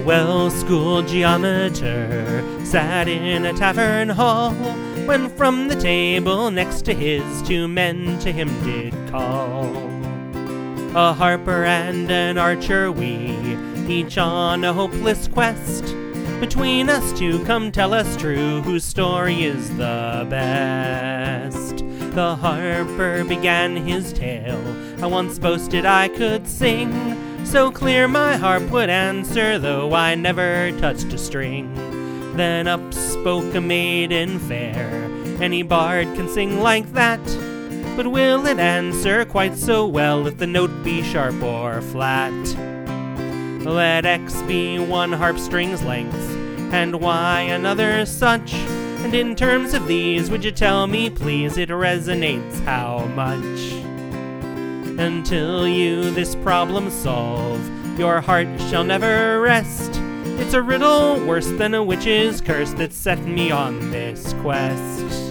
well-schooled geometer sat in a tavern hall, when from the table next to his 2 men to him did call. A harper and an archer we, each on a hopeless quest. Between us 2 come tell us true, whose story is the best. The harper began his tale, I once boasted I could sing, so clear my harp would answer, though I never touched a string. Then up spoke a maiden fair, any bard can sing like that, but will it answer quite so well if the note be sharp or flat? Let X be 1 harp string's length, and Y another such, and in terms of these would you tell me please it resonates how much? Until you this problem solve, your heart shall never rest. It's a riddle worse than a witch's curse that set me on this quest.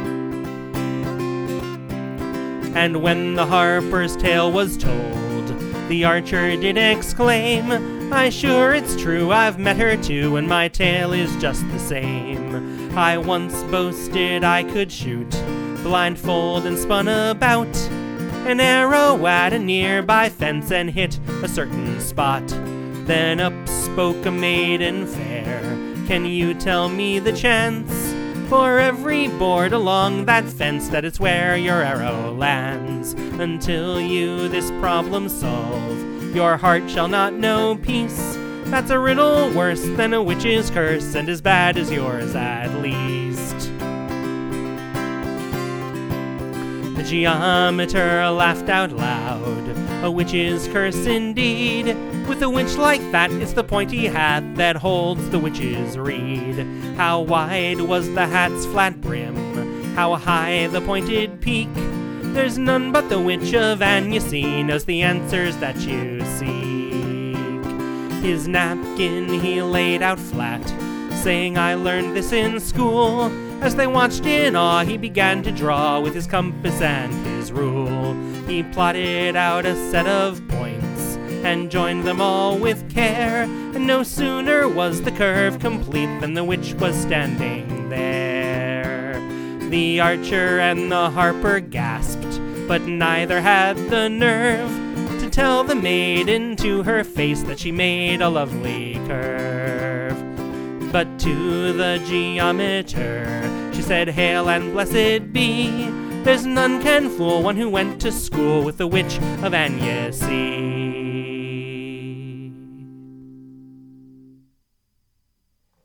And when the harper's tale was told, the archer did exclaim, "I sure it's true, I've met her too, and my tale is just the same. I once boasted I could shoot, blindfold and spun about an arrow at a nearby fence and hit a certain spot. Then up spoke a maiden fair, can you tell me the chance? For every board along that fence that it's where your arrow lands. Until you this problem solve, your heart shall not know peace. That's a riddle worse than a witch's curse, and as bad as yours at least." The geometer laughed out loud, "A witch's curse indeed. With a witch like that, it's the pointy hat that holds the witch's reed. How wide was the hat's flat brim? How high the pointed peak? There's none but the witch of Annecy knows the answers that you seek." His napkin he laid out flat, saying, "I learned this in school." As they watched in awe, he began to draw with his compass and his rule. He plotted out a set of points and joined them all with care, and no sooner was the curve complete than the witch was standing there. The archer and the harper gasped, but neither had the nerve to tell the maiden to her face that she made a lovely curve. But to the geometer she said, "Hail and blessed be, there's none can fool one who went to school with the witch of Annecy."